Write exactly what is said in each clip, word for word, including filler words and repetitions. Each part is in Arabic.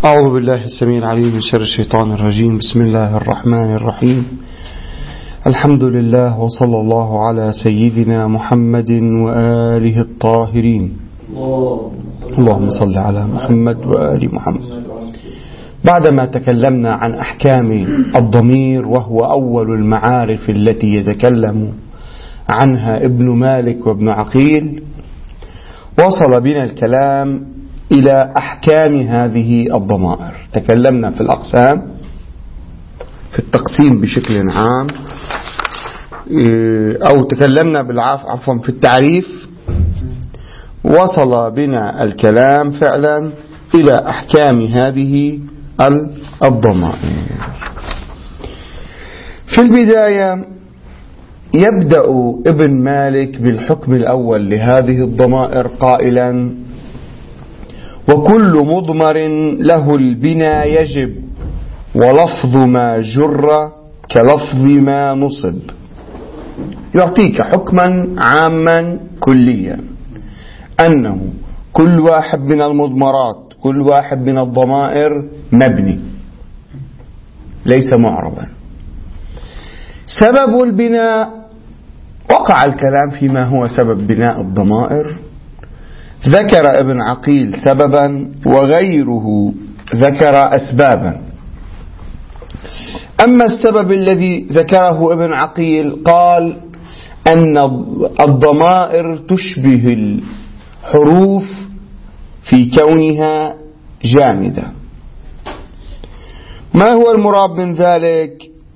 أعوذ بالله السميع العليم من شر الشيطان الرجيم. بسم الله الرحمن الرحيم. الحمد لله وصلى الله على سيدنا محمد وآله الطاهرين. اللهم صل على محمد وآل محمد. بعدما تكلمنا عن أحكام الضمير وهو أول المعارف التي يتكلم عنها ابن مالك وابن عقيل، وصل بنا الكلام إلى أحكام هذه الضمائر. تكلمنا في الأقسام، في التقسيم بشكل عام، أو تكلمنا بالعفو عفوا في التعريف. وصل بنا الكلام فعلا إلى أحكام هذه الضمائر. في البداية يبدأ ابن مالك بالحكم الأول لهذه الضمائر قائلا: وكل مضمر له البناء يجب، ولفظ ما جر كلفظ ما نصب. يعطيك حكما عاما كليا أنه كل واحد من المضمرات، كل واحد من الضمائر مبني ليس معربا. سبب البناء، وقع الكلام فيما هو سبب بناء الضمائر. ذكر ابن عقيل سببا وغيره ذكر أسبابا. أما السبب الذي ذكره ابن عقيل قال أن الضمائر تشبه الحروف في كونها جامدة. ما هو المراد من ذلك؟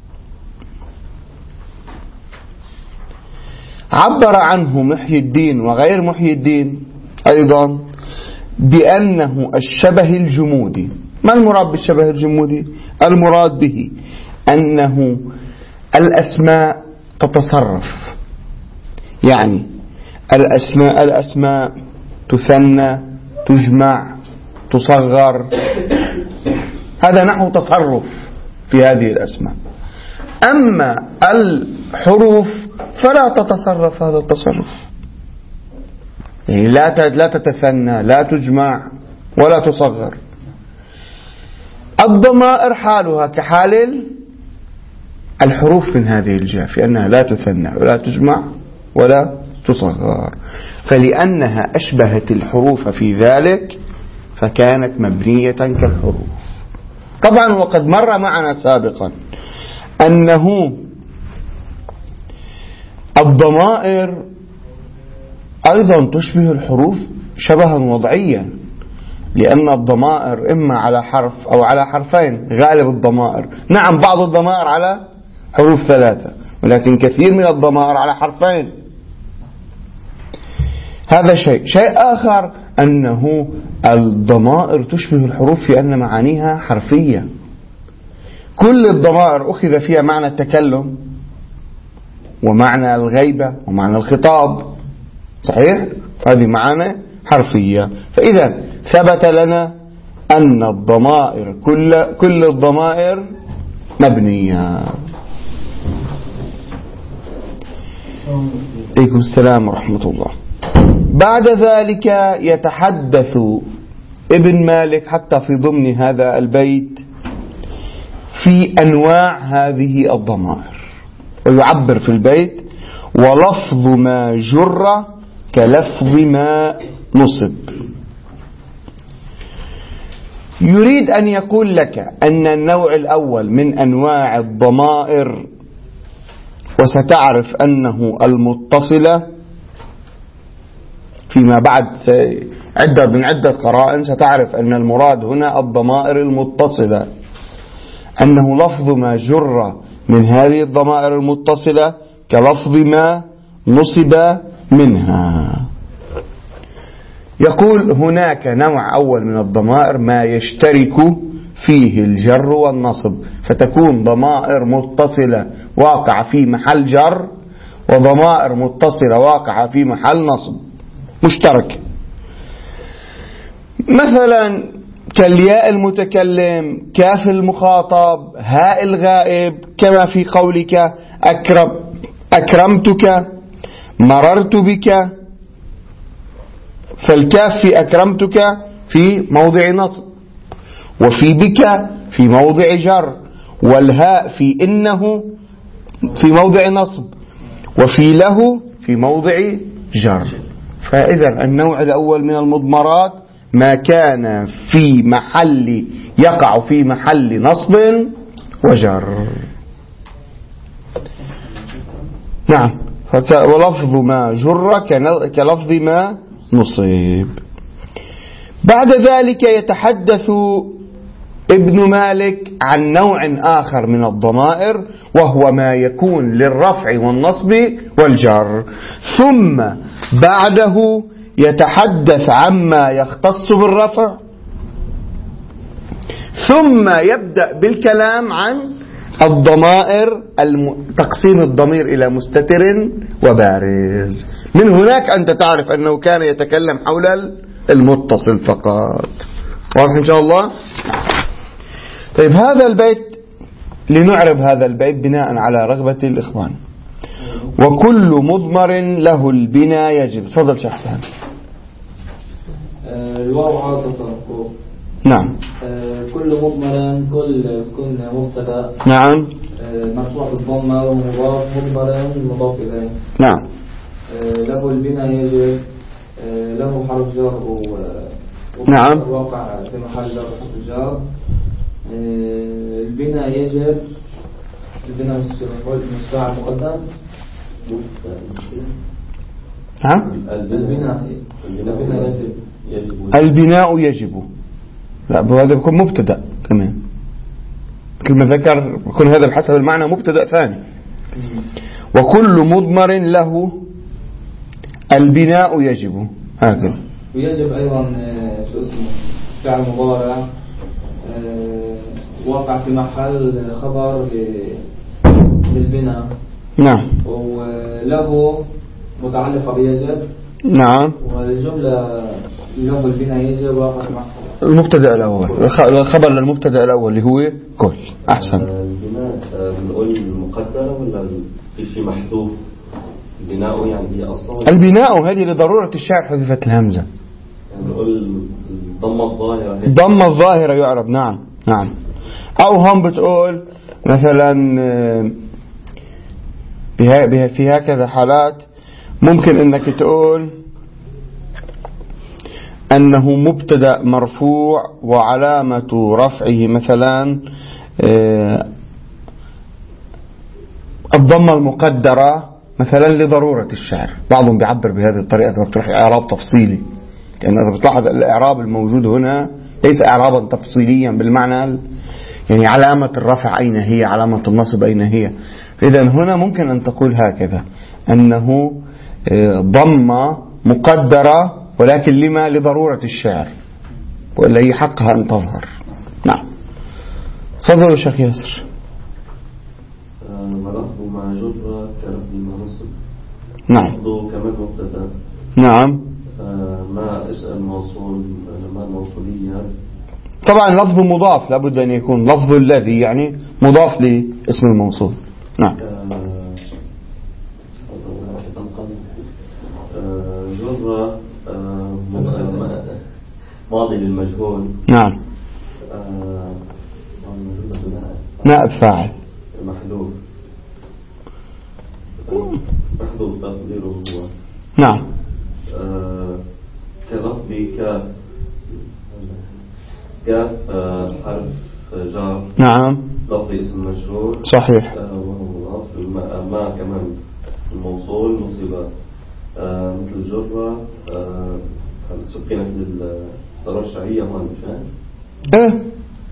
عبر عنه محي الدين وغير محي الدين أيضا بأنه الشبه الجمودي. ما المراد بالشبه الجمودي؟ المراد به أنه الأسماء تتصرف، يعني الأسماء الأسماء تثنى، تجمع، تصغر. هذا نحو تصرف في هذه الأسماء. أما الحروف فلا تتصرف هذا التصرف، يعني لا لا تتثنى، لا تجمع ولا تصغر. الضمائر حالها كحال الحروف من هذه الجهة، في أنها لا تثنى ولا تجمع ولا تصغر، فلأنها أشبهت الحروف في ذلك فكانت مبنية كالحروف. طبعا وقد مر معنا سابقا أنه الضمائر أيضا تشبه الحروف شبها وضعيا، لأن الضمائر إما على حرف أو على حرفين غالب الضمائر. نعم بعض الضمائر على حروف ثلاثة، ولكن كثير من الضمائر على حرفين. هذا شيء. شيء آخر أنه الضمائر تشبه الحروف في أن معانيها حرفية. كل الضمائر أخذ فيها معنى التكلم ومعنى الغيبة ومعنى الخطاب، صحيح؟ هذه معاني حرفية. فإذا ثبت لنا أن الضمائر كل كل الضمائر مبنية. عليكم السلام ورحمة الله. بعد ذلك يتحدث ابن مالك حتى في ضمن هذا البيت في أنواع هذه الضمائر، ويعبر في البيت: ولفظ ما جر كلفظ ما نصب. يريد أن يقول لك أن النوع الأول من أنواع الضمائر، وستعرف أنه المتصلة فيما بعد عدة من عدة قرائن ستعرف أن المراد هنا الضمائر المتصلة، أنه لفظ ما جر من هذه الضمائر المتصلة كلفظ ما نصب منها. يقول هناك نوع أول من الضمائر ما يشترك فيه الجر والنصب، فتكون ضمائر متصلة واقع في محل جر وضمائر متصلة واقع في محل نصب مشترك. مثلا كالياء المتكلم، كاف المخاطب، هاء الغائب، كما في قولك أكرم أكرمتك، مررت بك. فالكاف في أكرمتك في موضع نصب، وفي بك في موضع جر، والهاء في إنه في موضع نصب، وفي له في موضع جر. فإذا النوع الأول من المضمرات ما كان في محل يقع في محل نصب وجر. نعم. ولفظ ما جر كلفظ ما نصيب. بعد ذلك يتحدث ابن مالك عن نوع آخر من الضمائر، وهو ما يكون للرفع والنصب والجر. ثم بعده يتحدث عما يختص بالرفع، ثم يبدأ بالكلام عن الضمائر، تقسيم الضمير إلى مستتر وبارز. من هناك أنت تعرف أنه كان يتكلم حول المتصل فقط. واضح إن شاء الله؟ طيب، هذا البيت لنعرب هذا البيت بناء على رغبة الإخوان. وكل مضمر له البناء يجب. تفضل شيخ حسن. الواو عاطفة. نعم. كل مضمر كل كل مبتدا. نعم. مرفوع بالضمة ومضاف مضمر مضاف إليه. نعم. له البناء يجب. له حرف جر. نعم. واقع في محل جر حرف جر. البناء يجب. البناء مستفعل مقدم. ها؟ البناء البناء يجب. البناء يجب. لا، هذا بيكون مبتدأ كمان. كلمة ذكر بيكون هذا بحسب المعنى مبتدأ ثاني. وكل مضمر له البناء يجب. هكذا. ويجب أيضا شو اسمه فعل مضارع واقع في محل خبر للبناء. نعم. وله متعلقة بيجب. نعم. والجملة له البناء يجب واقع في محل المبتدأ الأول، الخبر للمبتدأ الأول اللي هو كل. أحسن. البناء بنقول المقدرة ولا في شيء محذوف؟ البناء يعني هي أصلا البناء هذه لضرورة الشعر حذفت الهمزة. بنقول الضمة الظاهرة. الضمة الظاهرة يعرب. نعم. نعم. أو هم بتقول مثلا في هكذا حالات ممكن انك تقول انه مبتدأ مرفوع وعلامة رفعه مثلا الضمة المقدرة مثلا لضرورة الشعر. بعضهم بيعبر بهذه الطريقة فبتروح إعراب تفصيلي، لأن إذا بتلاحظ الإعراب الموجود هنا ليس إعرابا تفصيليا بالمعنى، يعني علامة الرفع أين هي، علامة النصب أين هي. إذن هنا ممكن أن تقول هكذا أنه ضمة مقدرة ولكن لما لضرورة الشعر ولا هي حقها أن تظهر. نعم. تفضلوا شيخ ياسر. ولفظ ما جر كلفظ ما نصب. نعم. لفظه كمان مبتدا. نعم. ما اسم موصول ما موصولية. طبعا لفظ مضاف لابد أن يكون لفظ الذي يعني مضاف لاسم الموصول. نعم. جر ماضي للمجهول. نعم. نائب فاعل محذوف. محذوف تقديره هو. نعم. كلفظ كاف. كاف حرف جار. نعم. لفظ اسم مجرور. صحيح. وهو مضاف. ما كمان اسم موصول نصب مثل جرة سكنت للضرورة الشرعية هون مشان ايه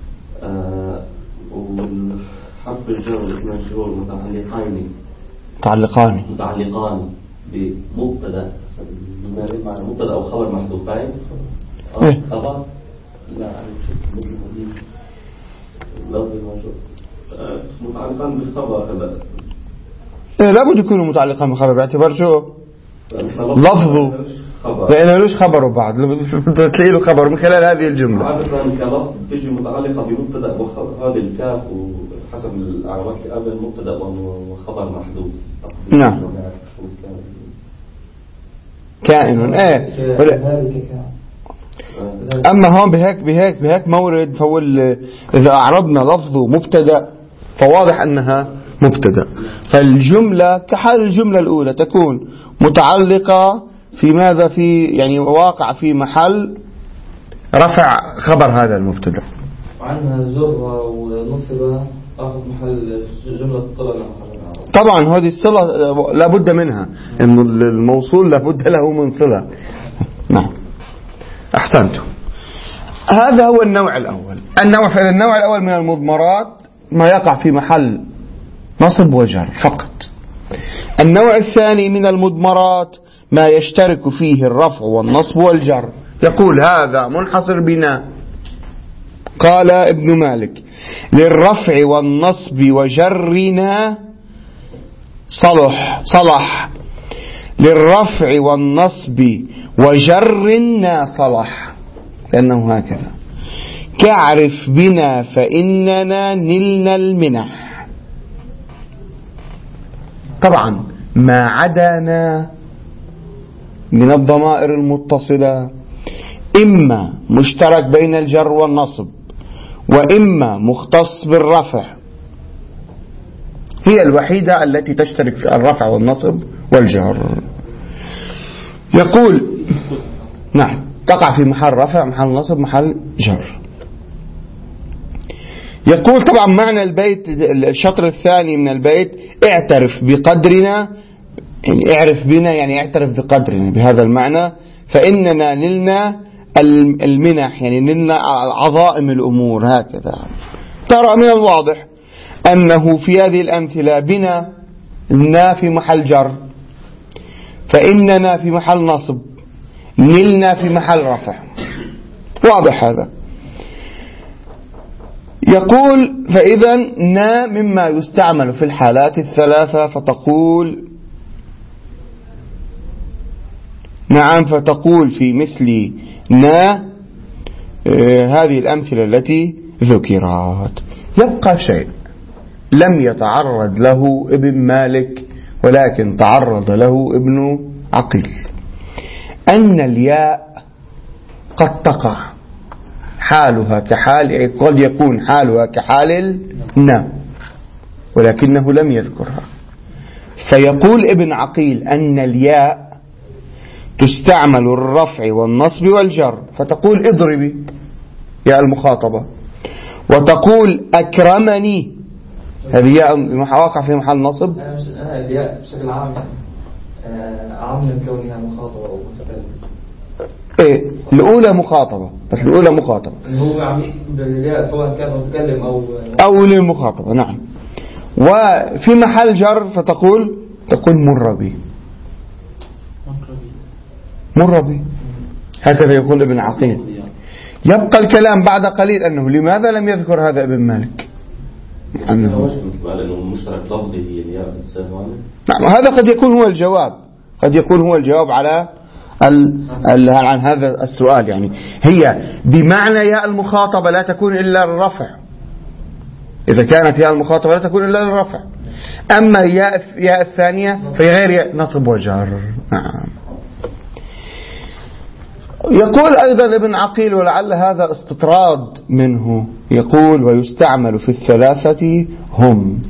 والحرف الجر والمجرور متعلقين متعلقان متعلقان بمبتدا معنى مبتدا او خبر محذوفين. ايه خبر لا مثل هذه لفظ الموجود متعلقان بالخبر. هذا ايه لابد يكونوا متعلقان بالخبر باعتبار شو لفظه، لأنه ليش خبره بعد تلاقي له خبر من خلال هذه الجملة. عادة كلفظ تجي متعلقة بمبتدا وخبر. هذه الكاف وحسب الأعراب قبل المبتدا وخبر محذوف. نعم. كائن. ايه أما هون بهيك بهيك بهيك مورد، فهو إذا أعربنا لفظه مبتدأ فواضح أنها مبتدأ، فالجملة كحال الجملة الأولى تكون متعلقة في ماذا، في يعني واقع في محل رفع خبر هذا المبتدأ. وعنها زر ونصب أخذ محل جملة صلة. طبعا هذه الصلة لابد منها، إنه الموصول لابد له من صلة. نعم أحسنتم. هذا هو النوع الأول. النوع في النوع الأول من المضمرات ما يقع في محل نصب وجر فقط. النوع الثاني من المضمرات ما يشترك فيه الرفع والنصب والجر. يقول هذا منحصر بنا. قال ابن مالك للرفع والنصب وجرنا صلح صلح للرفع والنصب وجرنا صلح، لأنه هكذا كعرف بنا فإننا نلنا المنح. طبعا ما عدانا من الضمائر المتصلة إما مشترك بين الجر والنصب وإما مختص بالرفع، هي الوحيدة التي تشترك في الرفع والنصب والجر. يقول نعم تقع في محل رفع محل نصب محل جر. يقول طبعا معنى البيت الشطر الثاني من البيت اعترف بقدرنا، يعني اعرف بنا يعني اعترف بقدرنا بهذا المعنى، فإننا نلنا المنح يعني نلنا عظائم الأمور. هكذا ترى من الواضح أنه في هذه الأمثلة بنا لنا في محل جر، فإننا في محل نصب، نلنا في محل رفع. واضح هذا. يقول فإذا نا مما يستعمل في الحالات الثلاثة، فتقول نعم فتقول في مثل نا آه هذه الأمثلة التي ذكرت. يبقى شيء لم يتعرض له ابن مالك ولكن تعرض له ابن عقيل، أن الياء قد تقع حالها كحال، قد يكون حالها كحال النا ولكنه لم يذكرها. فيقول ابن عقيل أن الياء تستعمل الرفع والنصب والجر، فتقول اضربي يا المخاطبة، وتقول أكرمني، هذه ياء واقع في محل نصب. الياء بشكل عام عام من كونها مخاطبة أو متكلم. إيه الأولى مخاطبة، بس الأولى مخاطبة هو عميق بالياء سواء كان متكلم أو أو للمخاطبة. نعم. وفي محل جر فتقول تقول مر بي مر بي، هكذا يقول ابن عقيل. يبقى الكلام بعد قليل أنه لماذا لم يذكر هذا ابن مالك؟ أنه مشترك لفظي هي الياء. نعم هذا قد يكون هو الجواب، قد يكون هو الجواب على ال... ال... عن هذا السؤال. يعني هي بمعنى ياء المخاطبة لا تكون إلا الرفع، إذا كانت ياء المخاطبة لا تكون إلا الرفع، أما ياء ياء الثانية فهي غير ياء نصب وجر. نعم. يقول أيضا ابن عقيل ولعل هذا استطراد منه، يقول ويستعمل في الثلاثة هم،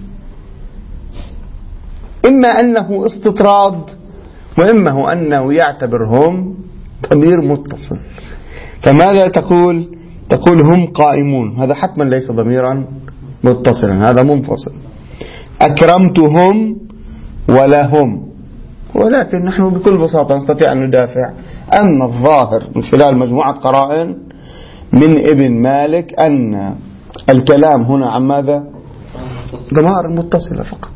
إما أنه استطراد وإما هو أنه يعتبر هم ضمير متصل. فماذا تقول؟ تقول هم قائمون، هذا حتما ليس ضميرا متصلا، هذا منفصل. أكرمتهم ولا هم، ولكن نحن بكل بساطة نستطيع أن ندافع أن الظاهر من خلال مجموعة قرائن من ابن مالك أن الكلام هنا عن ماذا؟ ضمائر متصلة فقط.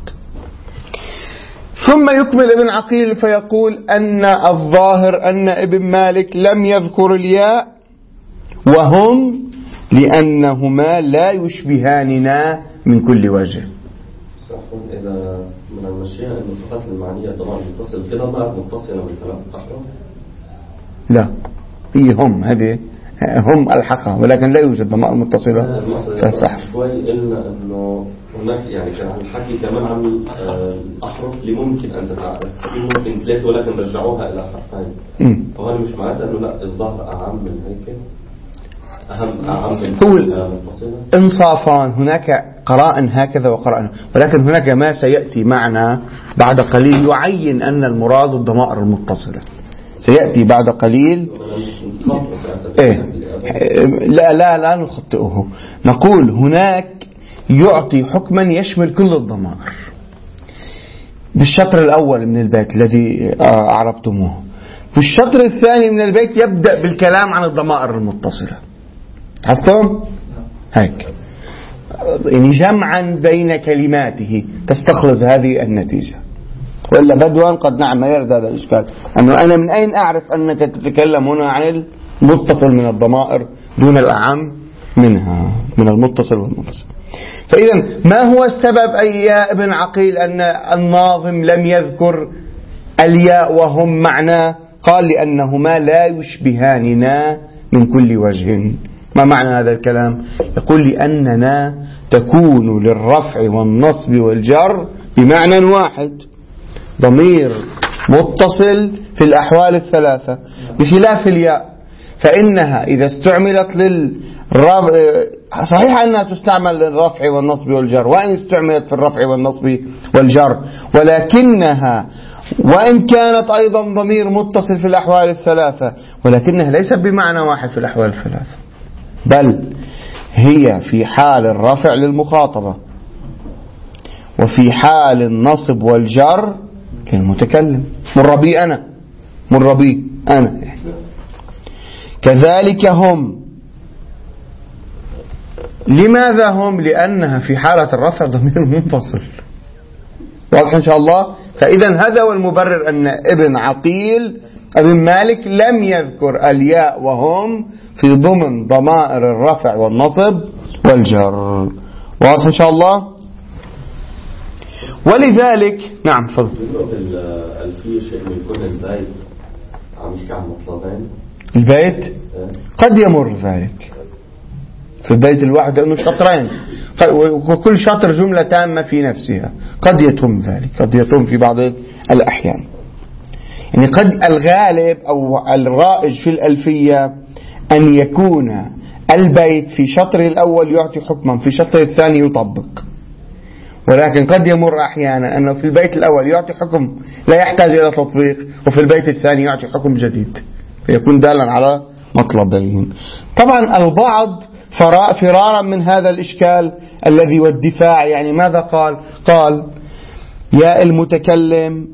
ثم يكمل ابن عقيل فيقول أن الظاهر أن ابن مالك لم يذكر الياء وهم لأنهما لا يشبهاننا من كل وجه. إذا من المشيئة أن فقط المعنية ضمائر متصل كده ضمائر متصلة بالكلام أحرم؟ لا، فيهم هذه هم ألحقها، ولكن لا يوجد ضمائر متصلة فصح. شوي قلنا إنه هناك يعني كان الحكي كمان عن الأحرف اللي ممكن أن تتعرف، ممكن ثلاثة ولكن رجعوها إلى حرفين، وهذا مش معناته إنه لا الظاهر أعم من هيك، أهم أعم من هو إنصافان. هناك قرائن هكذا وقرائن، ولكن هناك ما سيأتي معنا بعد قليل يعين أن المراد الضمائر المتصلة، سيأتي بعد قليل. إيه؟ لا لا لا نخطئه، نقول هناك يعطي حكما يشمل كل الضمائر بالشطر الأول من البيت الذي أعربتموه. في الشطر الثاني من البيت يبدأ بالكلام عن الضمائر المتصلة، عرفتم؟ هيك يعني جمعا بين كلماته تستخلص هذه النتيجة، وإلا بدوا قد نعم ما يرد هذا الإشكال، أنه أنا من أين أعرف أنك تتكلم هنا عن المتصل من الضمائر دون الأعم منها، من المتصل والمنفصل. فإذا ما هو السبب أي يا ابن عقيل أن الناظم لم يذكر الياء وهم معناه؟ قال لأنهما لا يشبهاننا من كل وجه. ما معنى هذا الكلام؟ يقول لأننا تكون للرفع والنصب والجر بمعنى واحد، ضمير متصل في الأحوال الثلاثة، بخلاف الياء فإنها إذا استعملت للرفع، صحيح أنها تستعمل للرفع والنصب والجر، وإن استعملت في الرفع والنصب والجر، ولكنها وإن كانت أيضا ضمير متصل في الأحوال الثلاثة، ولكنها ليست بمعنى واحد في الأحوال الثلاثة، بل هي في حال الرفع للمخاطبة، وفي حال النصب والجر للمتكلم. مر بي أنا، مر بي أنا. كذلك هم. لماذا هم؟ لأنها في حالة الرفع ضمير منفصل. واضح إن شاء الله؟ فإذا هذا هو المبرر أن ابن عقيل ابن مالك لم يذكر الياء وهم في ضمن ضمائر الرفع والنصب والجر. واضح إن شاء الله؟ ولذلك نعم فضل. الألفية شيء من كل البيت عم يحكي عن مطلبين. البيت قد يمر ذلك في البيت الواحد لأنه شطرين، وكل شطر جملة تامة في نفسها، قد يتم ذلك، قد يتم في بعض الأحيان. يعني قد الغالب أو الرائج في الألفية أن يكون البيت في شطر الأول يعطي حكما، في شطر الثاني يطبق، ولكن قد يمر أحيانا أنه في البيت الأول يعطي حكم لا يحتاج إلى تطبيق، وفي البيت الثاني يعطي حكم جديد، فيكون دالا على مطلبين. طبعا البعض فرارا من هذا الإشكال الذي والدفاع، يعني ماذا قال؟ قال يا المتكلم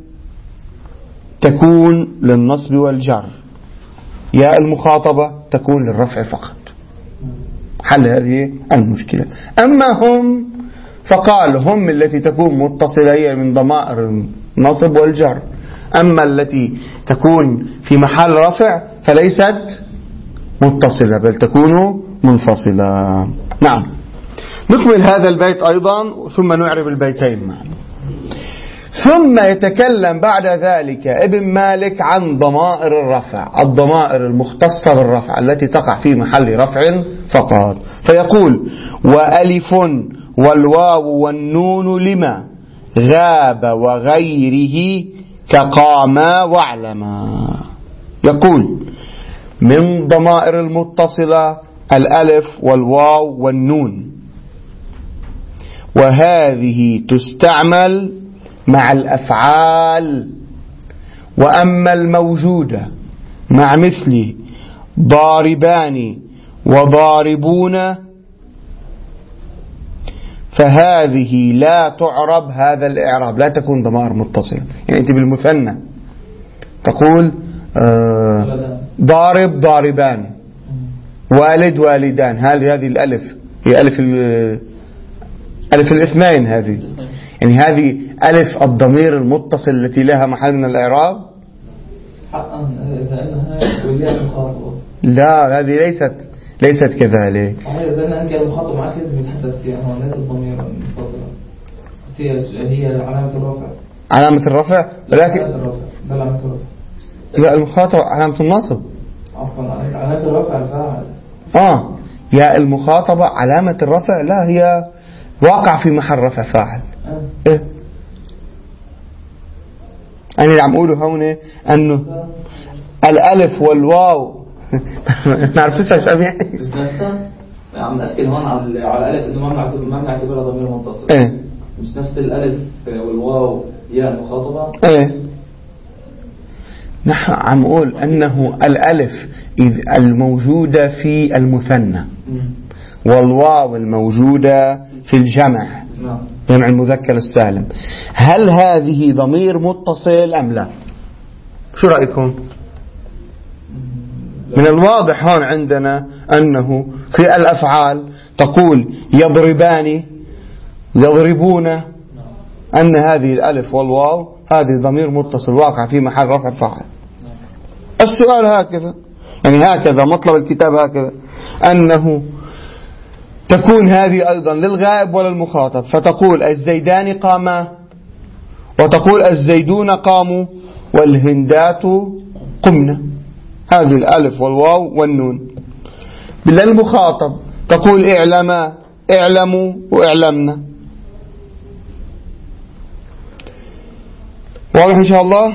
تكون للنصب والجر، يا المخاطبة تكون للرفع فقط، حل هذه المشكلة. أما هم فقال هم التي تكون متصلة هي من ضمائر النصب والجر، أما التي تكون في محل رفع فليست متصلة بل تكون منفصلة. نعم، نكمل هذا البيت أيضا ثم نعرب البيتين معنا. ثم يتكلم بعد ذلك ابن مالك عن ضمائر الرفع، الضمائر المختصة بالرفع التي تقع في محل رفع فقط، فيقول وألف والواو والنون لما غاب وغيره كقاما وعلما. يقول من ضمائر المتصلة الألف والواو والنون، وهذه تستعمل مع الأفعال، وأما الموجودة مع مثل ضاربان وضاربون فهذه لا تعرب هذا الإعراب، لا تكون ضمائر متصلة. يعني أنت بالمثنى تقول آه ضارب ضاربان، والد والدان، هذه هذه الألف هي ألف ألف الاثنين، هذه يعني هذه ألف الضمير المتصل التي لها محل من الإعراب. لا، هذه ليست ليست كذلك. هي المخاطب معك لازم يتحدث فيها، هو ليست الضمير المتصلة، هي علامة الرفع. علامة الرفع، ولكن علامة الرفع. لا، المخاطب علامة النصب. علامة الرفع الفاعل. آه يا المخاطبة علامة الرفع لا هي واقع في محل رفع فاعل. آه. إيه أنا اللي عم أقوله هون أنه الألف والواو نعرف تسعى شامي بس نفسها عم نأكد هون على على الألف إنه ما بنعتبر ما بنعتبرها ضمير متصل. إيه مش نفس الألف والواو يا المخاطبة. إيه نحن عم أقول أنه الألف الموجودة في المثنى والواو الموجودة في الجمع جمع المذكر السالم، هل هذه ضمير متصل أم لا؟ شو رأيكم؟ من الواضح هون عندنا أنه في الأفعال تقول يضربان يضربون، أن هذه الألف والواو هذه ضمير متصل واقع في محل رفع فاعل. السؤال هكذا يعني هكذا مطلب الكتاب هكذا أنه تكون هذه أيضا للغائب وللمخاطب، فتقول الزيدان قاما، وتقول الزيدون قاموا، والهندات قمنا، هذه الألف والواو والنون. للمخاطب تقول اعلما اعلموا واعلمنا. واضح إن شاء الله؟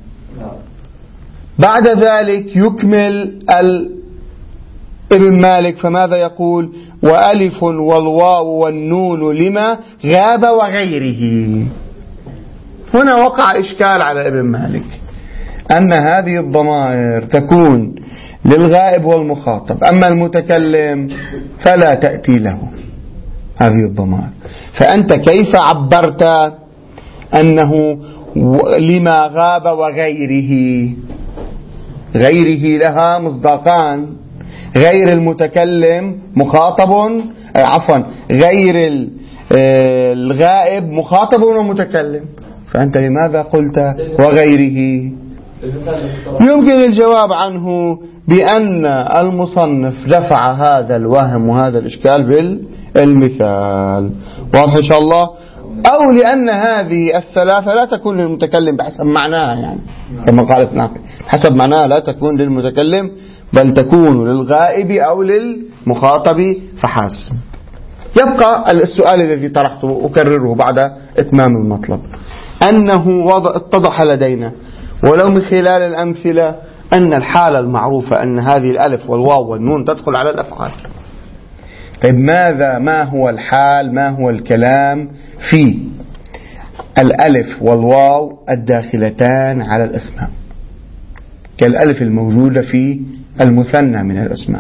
بعد ذلك يكمل ابن مالك فماذا يقول؟ وألف والواو والنون لما غاب وغيره. هنا وقع إشكال على ابن مالك أن هذه الضمائر تكون للغائب والمخاطب، أما المتكلم فلا تأتي له هذه الضمائر. فأنت كيف عبرت أنه لما غاب وغيره؟ غيره لها مصداقان، غير المتكلم مخاطب، عفوا غير الغائب مخاطب ومتكلم، فأنت لماذا قلت وغيره؟ يمكن الجواب عنه بأن المصنف دفع هذا الوهم وهذا الإشكال بالمثال. واضح إن شاء الله؟ أو لأن هذه الثلاثة لا تكون للمتكلم بحسب معناها، يعني كما قال ابن عقيل حسب معناها لا تكون للمتكلم بل تكون للغائب أو للمخاطب فحسب. يبقى السؤال الذي طرحته أكرره بعد إتمام المطلب، أنه اتضح لدينا ولو من خلال الأمثلة أن الحالة المعروفة أن هذه الألف والواو والنون تدخل على الأفعال. طيب ماذا ما هو الحال، ما هو الكلام في الألف والواو الداخلتان على الأسماء كالألف الموجودة في المثنى من الأسماء؟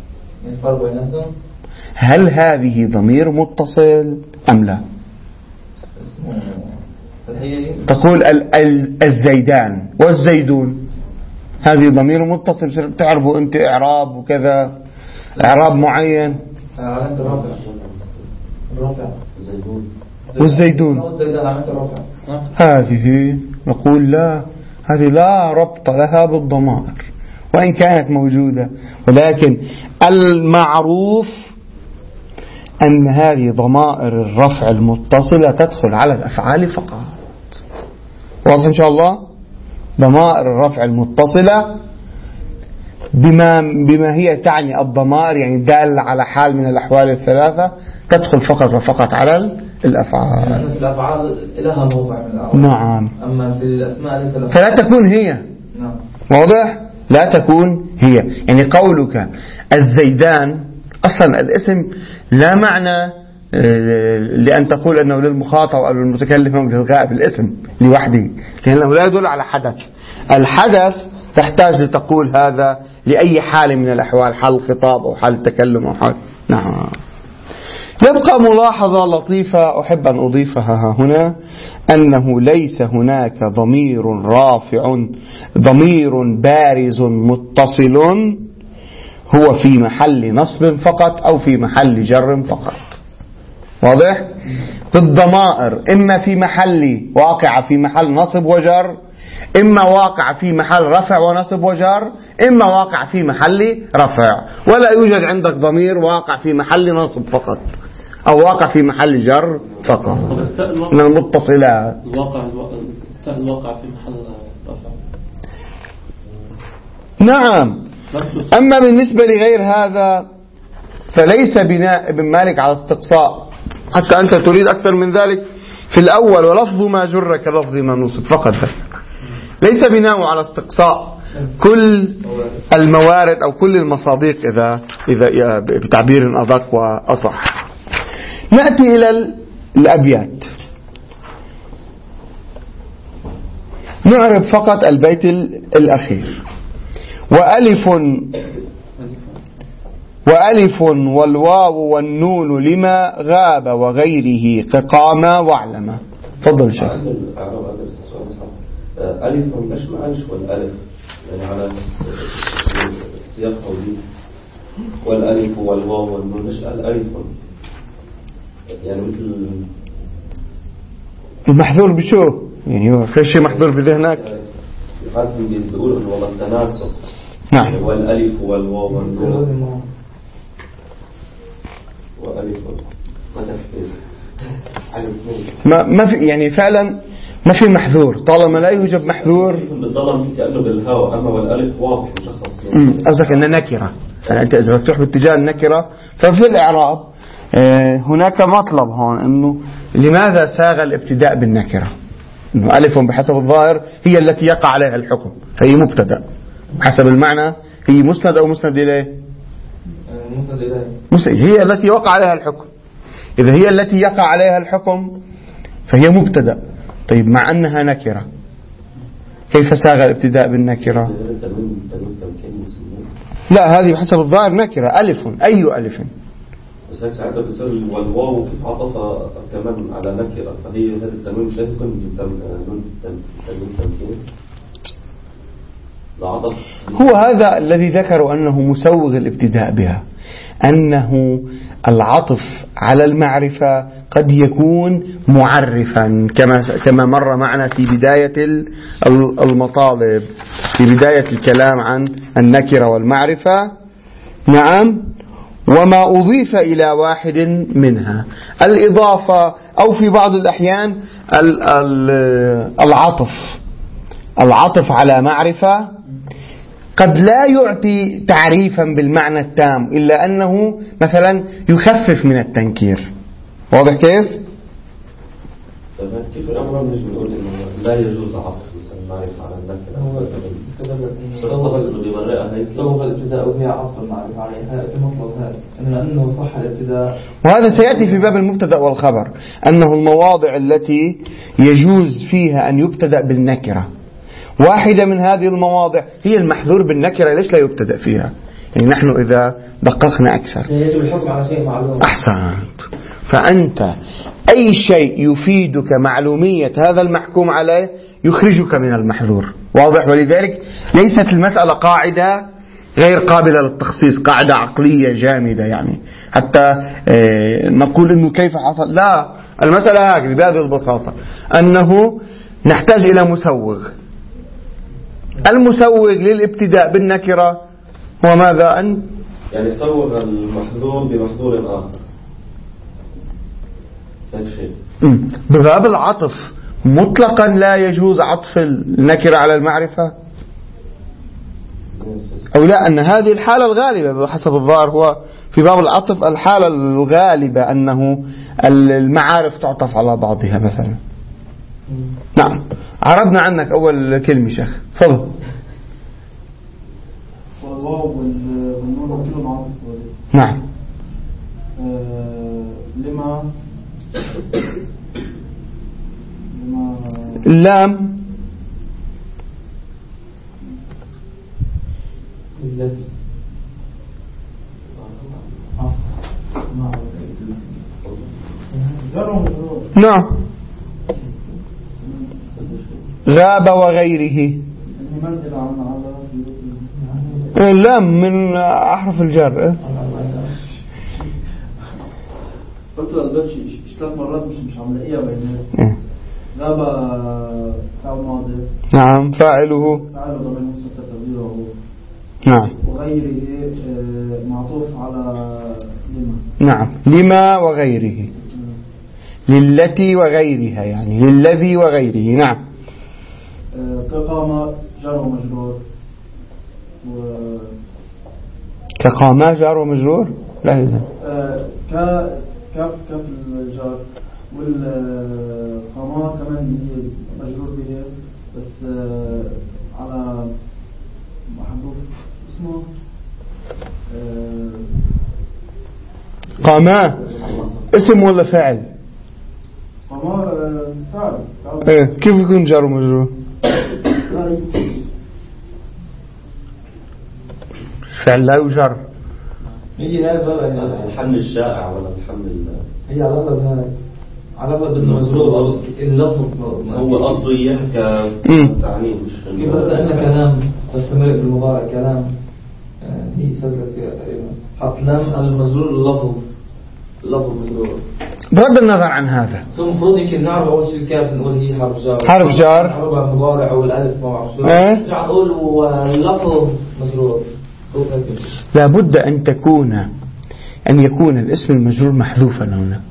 هل هذه ضمير متصل أم لا؟ تقول الزيدان والزيدون هذه ضمير متصل، تعرفوا أنت إعراب وكذا إعراب معين. علامة الرفع الرفع والزيدون هذه نقول لا، هذه لا ربط لها بالضمائر وإن كانت موجودة، ولكن المعروف أن هذه ضمائر الرفع المتصلة تدخل على الأفعال فقط. واضح إن شاء الله؟ ضمائر الرفع المتصلة بما, بما هي تعني الضمائر يعني دالة على حال من الأحوال الثلاثة تدخل فقط وفقط على الأفعال. يعني في الأفعال لها موضع من الأعوال. نعم. أما في الأسماء ليس لها. فلا تكون هي. نعم. واضح؟ لا تكون هي. يعني قولك الزيدان أصلا الاسم لا معنى لأن تقول أنه للمخاطب أو للمتكلم أو للغائب، الاسم لوحده لأنه لا يدل على حدث. الحدث تحتاج لتقول هذا لأي حال من الأحوال، حال الخطاب أو حال التكلم أو حال. نعم. يبقى ملاحظة لطيفة أحب أن أضيفها هنا، أنه ليس هناك ضمير رافع ضمير بارز متصل هو في محل نصب فقط أو في محل جر فقط. واضح؟ بالضمائر إما في محل واقع في محل نصب وجر، إما واقع في محل رفع ونصب وجر، إما واقع في محل رفع، ولا يوجد عندك ضمير واقع في محل نصب فقط أو واقع في محل جر فقط من المتصلات. الواقع الواقع في محل رفع. نعم، أما بالنسبة لغير هذا فليس بناء ابن مالك على استقصاء، حتى أنت تريد أكثر من ذلك في الأول، ولفظ ما جر كلفظ ما نصب فقط ذلك. ليس بناء على استقصاء كل الموارد أو كل المصادق إذا إذا بتعبير أدق وأصح. نأتي إلى الأبيات، نعرب فقط البيت الأخير. وألف وألف والواو والنون لما غاب وغيره كقاما واعلما. تفضل شيخ. ألف مش معلش والألف يعني على سياق قولي، والألف والواو والنون مش الألف يعني مثل المحذور بشو يعني؟ هو في شيء محذور في ذهنك؟ يقدم بيقول إنه والله التناسق. نعم. والألف والواو والنون وألف ما تحتاج ما ما في يعني فعلا ما في محذور، طالما لا يوجد محذور بالضبط كأنه بالهواء. أما والألف واضح مشخص. قصدك أنها نكرة، يعني أنت إذا بتروح باتجاه النكرة ففي الإعراب هناك مطلب هون أنه لماذا ساغ الابتداء بالنكرة؟ أنه ألف بحسب الظاهر هي التي يقع عليها الحكم، فهي مبتدأ حسب المعنى، هي مسند أو مسند إليه؟ مسند إليه. مسند هي التي وقع عليها الحكم. إذا هي التي يقع عليها الحكم فهي مبتدأ. طيب مع أنها نكرة كيف ساغ الابتداء بالنكرة؟ لا هذه بحسب الظاهر نكرة. ألف، أي ألف؟ بس هيك ساعتها بيصير والواو كيف عطفها كمان على نكرة، فهي هذا التنوين مش لازم يكون تنوين تمكين. هو هذا الذي ذكروا أنه مسوغ الابتداء بها، أنه العطف على المعرفة قد يكون معرفا كما كما مر معنا في بداية المطالب، في بداية الكلام عن النكرة والمعرفة. نعم. وما أضيف إلى واحد منها، الإضافة أو في بعض الأحيان العطف العطف على معرفة قد لا يعطي تعريفا بالمعنى التام، إلا أنه مثلا يخفف من التنكير. واضح كيف؟ كيف الأمر نجم نقول إنه لا يجوز عطف مثلا معرفة على النكرة؟ صوغ الابتداء وهي عطف المعرفة عليها في مطلب هذا، لأنه صح الابتداء. وهذا سيأتي في باب المبتدأ والخبر، أنه المواضع التي يجوز فيها أن يبتدأ بالنكرة، واحدة من هذه المواضع هي المحذور بالنكرة. ليش لا يبتدأ فيها؟ يعني نحن إذا دققنا أكثر يجب الحكم على شيء معلوم. أحسنت. فأنت أي شيء يفيدك معلومية هذا المحكوم عليه يخرجك من المحذور. واضح؟ ولذلك ليست المسألة قاعدة غير قابلة للتخصيص، قاعدة عقلية جامدة يعني حتى نقول إنه كيف حصل. لا، المسألة هكذا بهذه البساطة، أنه نحتاج إلى مسوغ. المسوغ للابتداء بالنكرة هو ماذا؟ أن يعني صوغ المحذور بمحذور آخر. بباب العطف مطلقا لا يجوز عطف النكرة على المعرفة، أو لا، أن هذه الحالة الغالبة بحسب الظاهر هو في باب العطف الحالة الغالبة أنه المعارف تعطف على بعضها مثلا. نعم. عرضنا عنك أول كلمة شيخ، فضل. والواو والنون كلهم عاطف. نعم. آه لما لما اللام الذي نعم. غاب وغيره. اللام من أحرف الجر. قلت له ثلاث مرات مش مش عم لاقيها بيننا. غاب فعل ماضي. نعم. فاعله فاعله ضمير مستتر تقديره. نعم. وغيره معطوف على لما. نعم. لما وغيره. للتي وغيرها، يعني للذي وغيره. نعم. كقام جر ومجرور، كقاما جار ومجرور لا يلزم. آه ك كاف كاف الجار والقاما كمان هي مجرور به بس آه على محذوف اسمه آه قاما اسم ولا فعل؟ قاما فعل. ايه كيف يكون جار ومجرور؟ فعل لا يجر. هي هذا الحمل الشائع ولا الحمل هي على اغلب هذا على اغلب المجرور او اللفظ هو قصده اياه كتعنيف مش كيف ان كلام تستمر بالمضارع كلام هي سجلت فيها تقريبا حط لام المجرور اللفظ اللفظ مجرور. بغض النظر عن هذا ثم المفروض يمكن نعرف اول شيء كيف نقول هي حرف جار حرف جار نعرف المضارع والالف ما بعرف شو ايه نرجع نقول واللفظ مجرور. لابد أن تكون أن يكون الاسم المجرور محذوفا هنا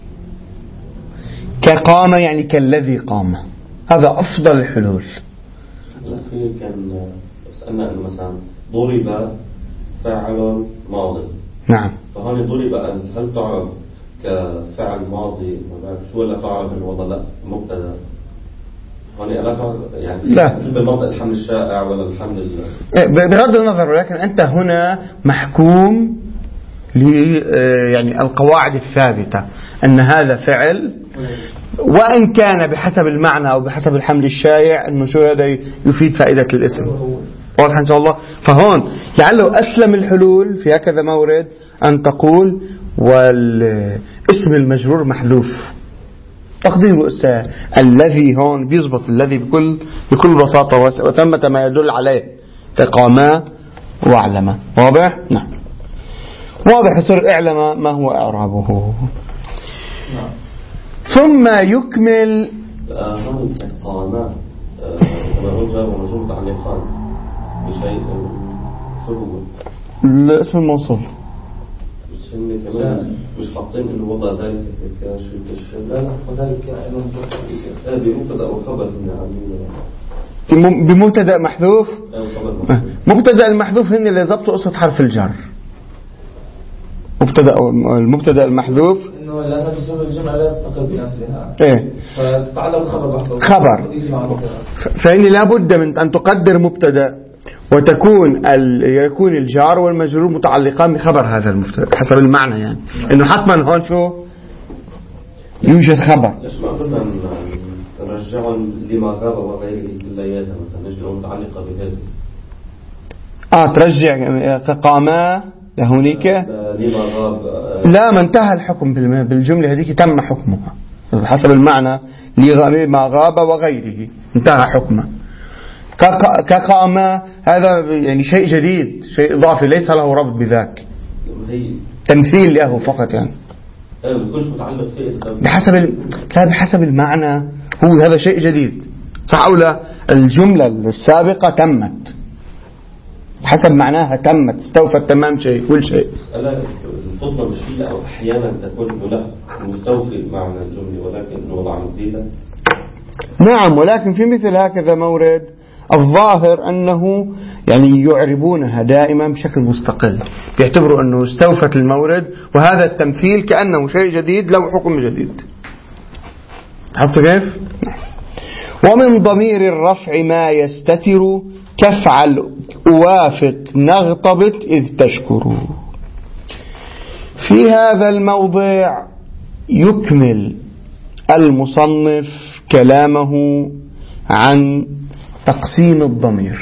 كقام يعني كالذي قام. هذا أفضل الحلول. الأخير كان سألنا أنه مثلا ضرب فاعل ماضي. نعم. فهون ضرب هل تعرف كفعل ماضي ما بعرف شو ولا تعرف إنه والله لا مبتدأ هون لا تعرف يعني لا بالمنطق الحمل الشائع ولا الحمل بغض النظر. ولكن أنت هنا محكوم ل يعني القواعد الثابتة أن هذا فعل وإن كان بحسب المعنى أو بحسب الحمل الشائع أنه شو هذا يفيد فائدة الاسم. واضح إن شاء الله. فهون لعله أسلم الحلول في هكذا مورد أن تقول والاسم المجرور محذوف تقديره الذي هون بيزبط الذي بكل بكل بساطة وثمة ما يدل عليه كقاما واعلم. واضح؟ نعم واضح. يصير اعلم ما هو اعرابه. نعم. ثم يكمل هون قاما كما هو جار ومجرور متعلقان بشيء شو هو الاسم الموصول مش هن كمان مش حاطين انه وضع ذلك كشيء كشيء لا لا وذلك انه بمبتدا وخبر هن عاملين بمبتدا محذوف. مبتدا المحذوف هن اللي ضبطوا قصة حرف الجر. مبتدا المبتدا المحذوف انه لأن تسمى الجملة لا تستقل بنفسها ايه فتتعلق خبر محذوف خبر. فإن لابد من أن تقدر مبتدا وتكون يكون الجار والمجرور متعلقان بخبر هذا المبتدا حسب المعنى يعني انه حتما هون شو يوجد خبر. ليش ما قلنا نرجعهم لما غاب وغيره بالليالي مثلا نجد متعلقة بهذا اه ترجع قاما لهونيك لما غاب لا ما انتهى الحكم بالجملة هذيك تم حكمها حسب المعنى لما غاب وغيره انتهى حكمه. كقاما هذا يعني شيء جديد شيء إضافي ليس له ربط بذاك تمثيل له فقط يعني بحسب ال... لا بحسب المعنى هو هذا شيء جديد صح أو لا. الجملة السابقة تمت حسب معناها تمت استوفت تمام شيء كل شيء. الفضل مش فيه أو أحيانا تكون لا مستوفي معنى الجملة ولكن وضع مزيدا. نعم ولكن في مثل هكذا مورد الظاهر أنه يعني يعربونها دائما بشكل مستقل يعتبروا أنه استوفت المورد وهذا التمثيل كأنه شيء جديد له حكم جديد. عرفت كيف؟ ومن ضمير الرفع ما يستتر كفعل أوافق نغتبط إذ تشكر. في هذا الموضع يكمل المصنف كلامه عن تقسيم الضمير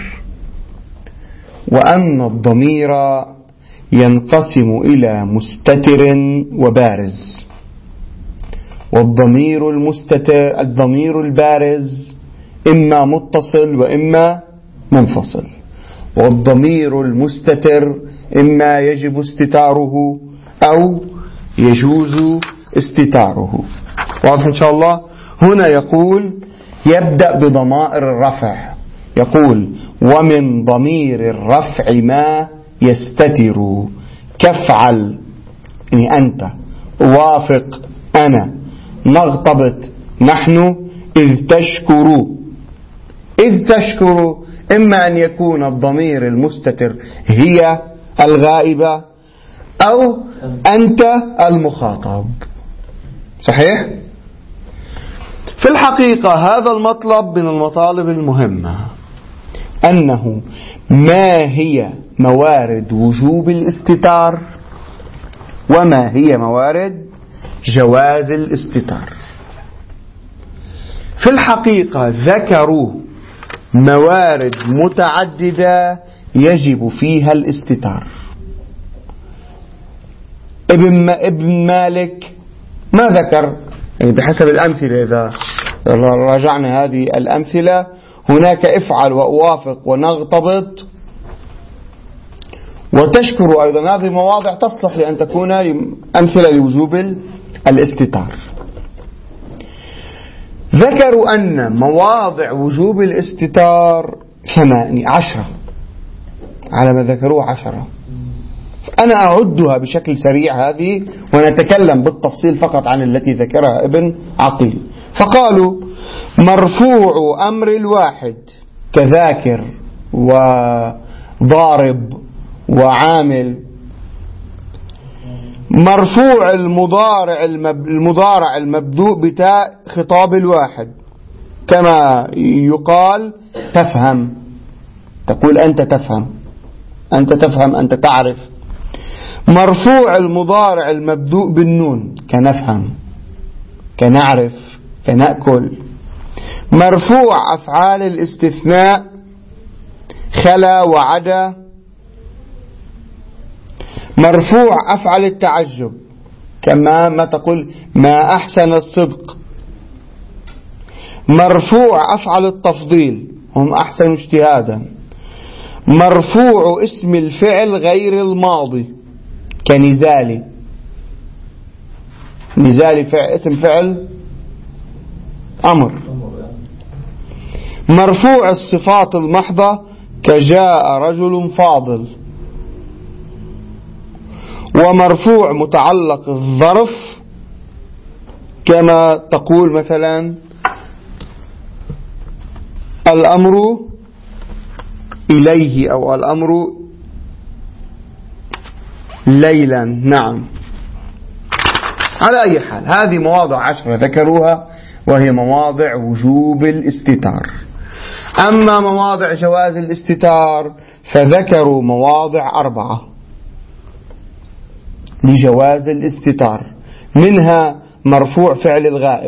وأن الضمير ينقسم إلى مستتر وبارز. والضمير المستتر الضمير البارز إما متصل وإما منفصل. والضمير المستتر إما يجب استتاره أو يجوز استتاره. واضح إن شاء الله. هنا يقول يبدأ بضمائر الرفع يقول ومن ضمير الرفع ما يستتر كفعل يعني أنت وافق أنا نغتبط نحن إذ تشكروا. إذ تشكروا إما أن يكون الضمير المستتر هي الغائبة أو أنت المخاطب. صحيح؟ في الحقيقة هذا المطلب من المطالب المهمة، أنه ما هي موارد وجوب الاستتار وما هي موارد جواز الاستتار. في الحقيقة ذكروا موارد متعددة يجب فيها الاستتار. ابن ابن مالك ما ذكر، يعني بحسب الأمثلة، إذا راجعنا هذه الأمثلة هناك افعل وأوافق ونغتبط وتشكر أيضا، هذه مواضع تصلح لأن تكون أمثلة لوجوب الاستتار. ذكروا أن مواضع وجوب الاستتار ثمانية عشرة، على ما ذكروه عشرة. أنا أعدها بشكل سريع هذه ونتكلم بالتفصيل فقط عن التي ذكرها ابن عقيل. فقالوا: مرفوع أمر الواحد كذاكر وضارب وعامل. مرفوع المضارع المضارع المبدوء بتاء خطاب الواحد، كما يقال تفهم، تقول أنت تفهم، أنت تفهم، أنت تعرف. مرفوع المضارع المبدوء بالنون كنفهم، كنعرف، كنأكل. مرفوع أفعال الاستثناء خلا وعدا. مرفوع أفعل التعجب، كما ما تقول ما أحسن الصدق. مرفوع أفعل التفضيل، هم أحسن اجتهادا. مرفوع اسم الفعل غير الماضي كنزالي، نزالي فعل اسم فعل أمر. مرفوع الصفات المحضة كجاء رجل فاضل. ومرفوع متعلق الظرف، كما تقول مثلا الأمر إليه أو الأمر ليلا. نعم، على أي حال هذه مواضع عشرة ذكروها وهي مواضع وجوب الاستتار. أما مواضع جواز الاستتار فذكروا مواضع أربعة لجواز الاستتار، منها مرفوع فعل الغائب،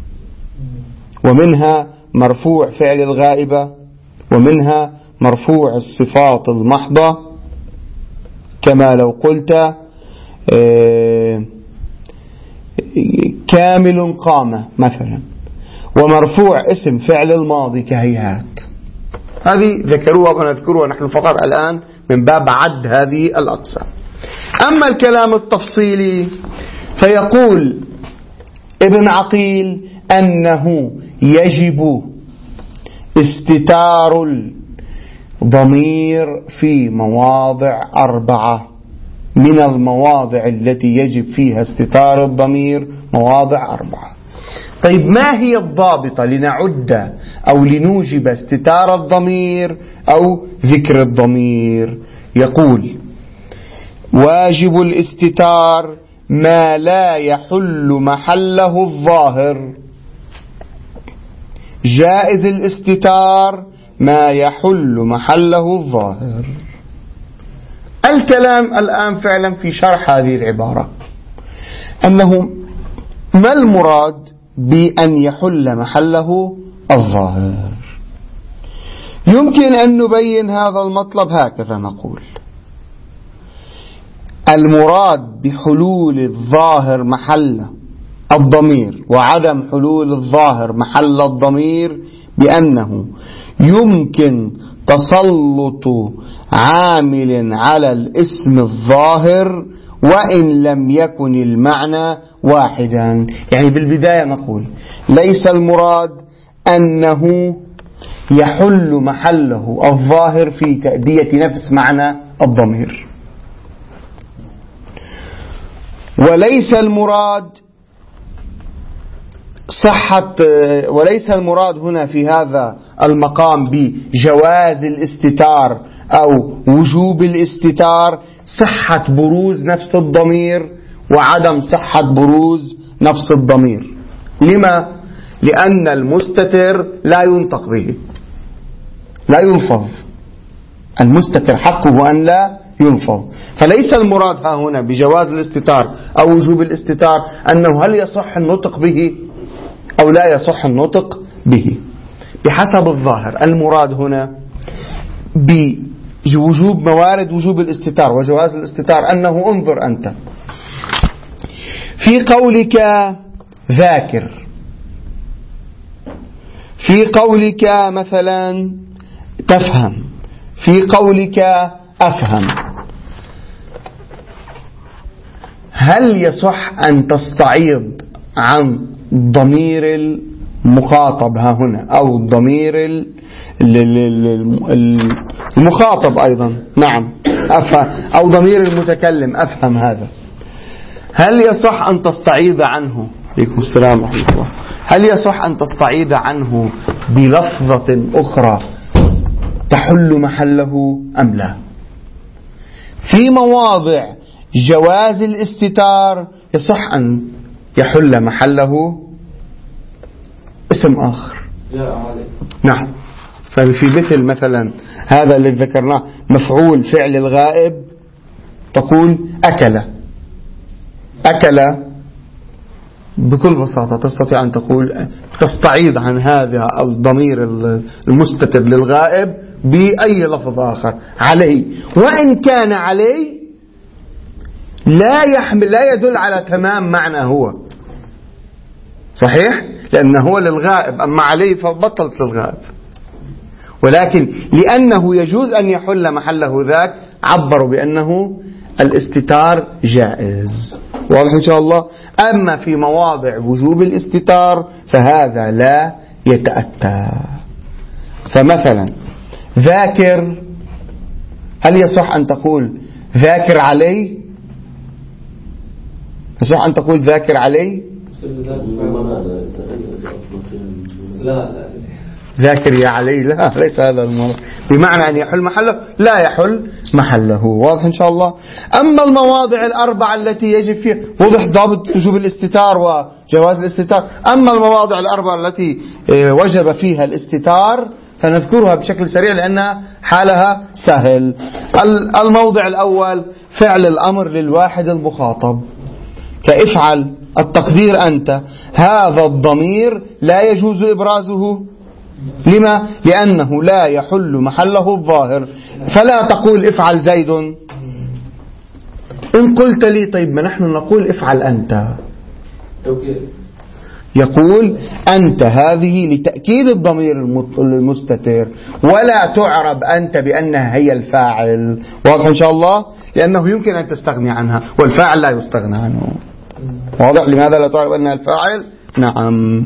ومنها مرفوع فعل الغائبة، ومنها مرفوع الصفات المحضة، كما لو قلت كامل قام مثلا. ومرفوع اسم فعل الماضي كهيهات. هذه ذكروها ونذكرها نحن فقط الآن من باب عد هذه الأقسام. أما الكلام التفصيلي فيقول ابن عقيل أنه يجب استتار الضمير في مواضع أربعة. من المواضع التي يجب فيها استتار الضمير مواضع أربعة. طيب ما هي الضابطة لنعد أو لنوجب استتار الضمير أو ذكر الضمير؟ يقول: واجب الاستتار ما لا يحل محله الظاهر. جائز الاستتار ما يحل محله الظاهر. الكلام الآن فعلا في شرح هذه العبارة، أنه ما المراد بأن يحل محله الظاهر؟ يمكن أن نبين هذا المطلب هكذا، نقول: المراد بحلول الظاهر محل الضمير وعدم حلول الظاهر محل الضمير بأنه يمكن تسلط عامل على الاسم الظاهر وإن لم يكن المعنى واحدا. يعني بالبداية نقول ليس المراد أنه يحل محله الظاهر في تأدية نفس معنى الضمير، وليس المراد صحة، وليس المراد هنا في هذا المقام بجواز الاستتار أو وجوب الاستتار صحة بروز نفس الضمير وعدم صحة بروز نفس الضمير. لما؟ لأن المستتر لا ينطق به، لا يلفظ. المستتر حقه أن لا يلفظ، فليس المراد ها هنا بجواز الاستتار أو وجوب الاستتار أنه هل يصح النطق به أو لا يصح النطق به. بحسب الظاهر المراد هنا بوجوب موارد وجوب الاستتار وجواز الاستتار أنه انظر أنت في قولك ذاكر، في قولك مثلا تفهم، في قولك أفهم، هل يصح أن تستعيض عن ضمير المخاطب ها هنا أو الضمير المخاطب أيضا؟ نعم أفهم، أو ضمير المتكلم أفهم، هذا هل يصح أن تستعيض عنه؟ عليكم السلام ورحمة الله. هل يصح أن تستعيض عنه بلفظة أخرى تحل محله أم لا؟ في مواضع جواز الاستتار يصح أن يحل محله اسم آخر. نعم، ففي مثل مثلا هذا اللي ذكرناه مفعول فعل الغائب تقول أكل. أكل بكل بساطة تستطيع أن تقول تستعيض عن هذا الضمير المستتر للغائب بأي لفظ آخر. عليه، وإن كان عليه لا يحمل لا يدل على تمام معنى هو صحيح، لأنه هو للغائب، أما عليه فبطلت للغائب، ولكن لأنه يجوز أن يحل محله ذاك عبروا بأنه الاستتار جائز. واضح إن شاء الله. أما في مواضع وجوب الاستتار فهذا لا يتأتى. فمثلا ذاكر، هل يصح أن تقول ذاكر علي؟ يصح أن تقول ذاكر علي؟ لا ذاكر يا علي، لا، ليس هذا الموضوع بمعنى أن يحل محله، لا يحل محله. واضح إن شاء الله. أما المواضع الأربعة التي يجب فيها وضح ضابط وجوب الاستتار وجواز الاستتار، أما المواضع الأربعة التي وجب فيها الاستتار فنذكرها بشكل سريع لأن حالها سهل. الموضع الأول فعل الأمر للواحد المخاطب كافعل، التقدير أنت، هذا الضمير لا يجوز إبرازه. لما؟ لأنه لا يحل محله الظاهر، فلا تقول افعل زيد. إن قلت لي طيب ما نحن نقول افعل أنت، يقول أنت هذه لتأكيد الضمير المستتر، ولا تعرب أنت بأنها هي الفاعل. واضح إن شاء الله، لأنه يمكن أن تستغني عنها والفاعل لا يستغنى عنه. واضح لماذا لا تعرب أنها الفاعل؟ نعم.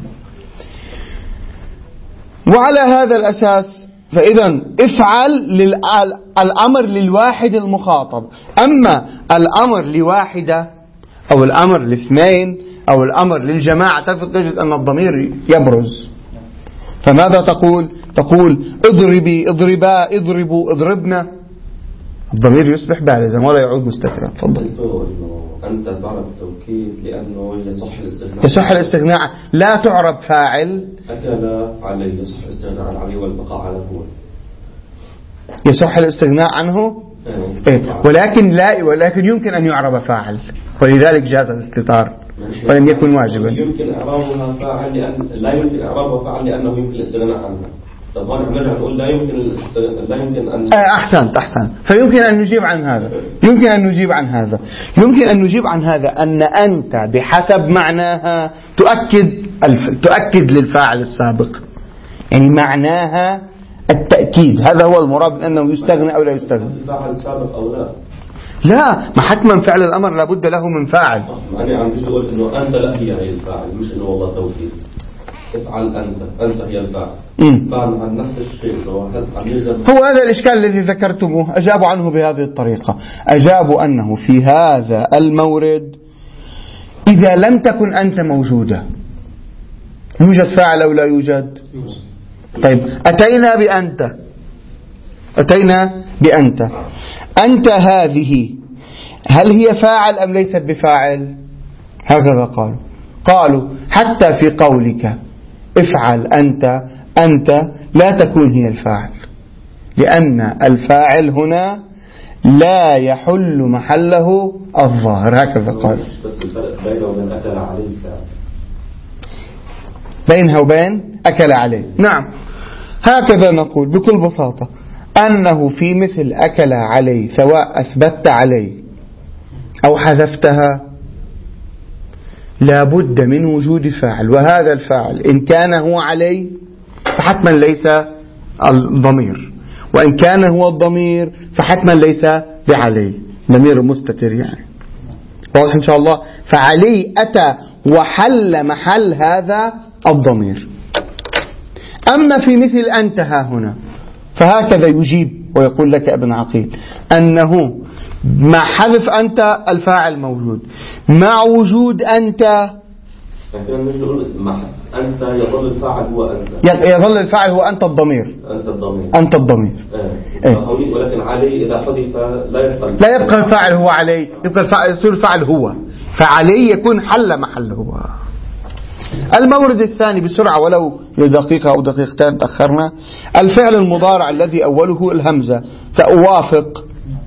وعلى هذا الأساس فإذا افعل الأمر للواحد المخاطب. أما الأمر لواحدة أو الأمر لاثنين أو الأمر للجماعة تجد أن الضمير يبرز. فماذا تقول؟ تقول اضربي، اضربا، اضربوا، اضربنا، الضمير يصبح بارزا ولا يعود مستترا. تفضل. أنت تعرف التوكيد لأنه يصح الاستغناء. يصح الاستغناء، لا تعرب فاعل. أكل علي، يصح الاستغناء عن علي والبقاء على هو. يصح الاستغناء عنه، إيه؟ ولكن لا، ولكن يمكن أن يعرب فاعل، ولذلك جاز الاستتار ولم يكن واجبا. يمكن إعرابها فاعل لأن لا يمكن إعرابها فاعل لأنه يمكن الاستغناء عنها. طب هون نرجع نقول لا يمكن لا يمكن أن أحسنت أحسنت فيمكن أن نجيب عن هذا يمكن أن نجيب عن هذا يمكن أن نجيب عن هذا أن أنت بحسب معناها تؤكد الف... تؤكد للفاعل السابق، يعني معناها التأكيد. هذا هو المراد أنه يستغنى أو لا يستغنى. الفاعل السابق أو لا؟ لا، ما حتما فعل الأمر لابد له من فاعل. يعني عم بيجي يقول إنه أنت لا هي هي الفاعل، مش إنه والله توكيد. افعل أنت، أنت هي الفاعل. فعل عن نفس الشيء. هو هذا الإشكال الذي ذكرتموه، أجابوا عنه بهذه الطريقة. أجابوا أنه في هذا المورد إذا لم تكن أنت موجودة يوجد فاعل أو لا يوجد؟ طيب أتينا بأنت، أتينا بأنت، أنت هذه هل هي فاعل أم ليست بفاعل؟ هكذا قالوا. قالوا حتى في قولك افعل أنت، أنت لا تكون هي الفاعل، لأن الفاعل هنا لا يحل محله الظاهر. هكذا قال. بس الفرق بينه وبين أكل عليه ساعة، بينها وبين أكل عليه. نعم، هكذا نقول بكل بساطة أنه في مثل أكل عليه سواء أثبتت عليه أو حذفتها لابد من وجود فاعل، وهذا الفاعل إن كان هو عليه فحتما ليس الضمير، وإن كان هو الضمير فحتما ليس بعليه، ضمير مستتر يعني. واضح إن شاء الله. فعليه أتى وحل محل هذا الضمير. أما في مثل أنت ها هنا فهكذا يجيب ويقول لك ابن عقيل أنه مع حذف أنت الفاعل موجود، مع وجود أنت أنت يظل الفاعل هو أنت، يظل الفاعل هو أنت الضمير، أنت الضمير، أنت الضمير. إيه. ولكن عليه إذا حذف لا يبقى لا يبقى الفاعل هو عليه، يبقى الفاعل يصير الفاعل هو، فعليه يكون حل محل هو. المورد الثاني بسرعة ولو لدقيقة أو دقيقتين تأخرنا، الفعل المضارع الذي أوله الهمزة كأوافق،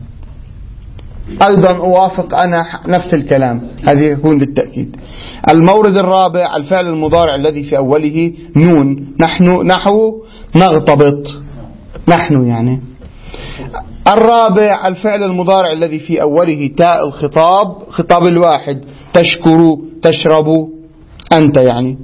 أيضا أوافق أنا نفس الكلام، هذه يكون بالتأكيد. المورد الرابع الفعل المضارع الذي في أوله نون، نحن، نحو نغتبط، نحن يعني. الرابع الفعل المضارع الذي في أوله تاء الخطاب، خطاب الواحد، تشكروا، تشربوا، أنت يعني.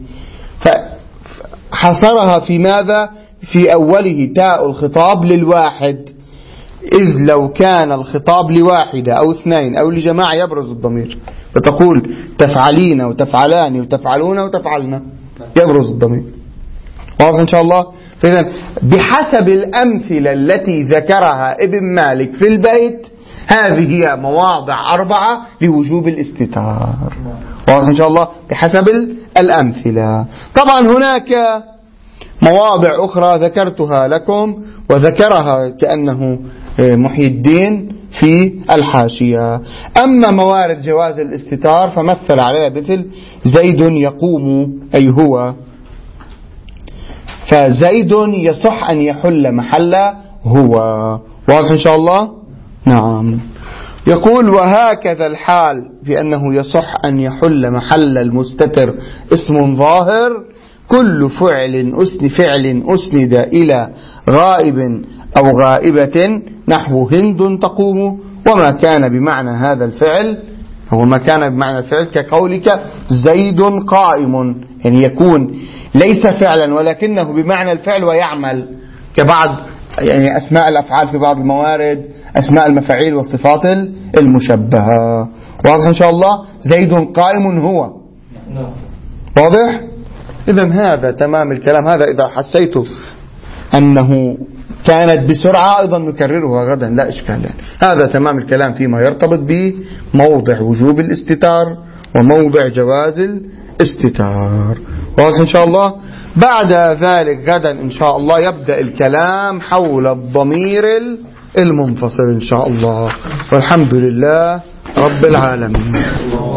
فحصرها في ماذا؟ في أوله تاء الخطاب للواحد، إذ لو كان الخطاب لواحدة أو اثنين أو لجماعة يبرز الضمير، فتقول تفعلين وتفعلان وتفعلون وتفعلنا، يبرز الضمير. واضح إن شاء الله. فإذا بحسب الأمثلة التي ذكرها ابن مالك في البيت هذه هي مواضع أربعة لوجوب الاستتار. واضح إن شاء الله بحسب الأمثلة. طبعا هناك مواضع أخرى ذكرتها لكم وذكرها كأنه محي الدين في الحاشية. أما موارد جواز الاستتار فمثل عليها مثل زيد يقوم، أي هو، فزيد يصح أن يحل محل هو. واضح إن شاء الله. نعم. يقول وهكذا الحال في أنه يصح أن يحل محل المستتر اسم ظاهر كل فعل أسن فعل أسند إلى غائب أو غائبة، نحو هند تقوم، وما كان بمعنى هذا الفعل هو ما كان بمعنى الفعل كقولك زيد قائم، يعني يكون ليس فعلا ولكنه بمعنى الفعل ويعمل، كبعض يعني أسماء الأفعال في بعض الموارد، أسماء المفاعيل والصفات المشبهة. واضح إن شاء الله. زيد قائم هو. واضح. إذن هذا تمام الكلام. هذا إذا حسيت أنه كانت بسرعة أيضا نكررها غدا لا إشكال. هذا تمام الكلام فيما يرتبط بموضع وجوب الاستتار وموضع جواز الاستتار. واضح إن شاء الله. بعد ذلك غدا إن شاء الله يبدأ الكلام حول الضمير المنفصل إن شاء الله، والحمد لله رب العالمين.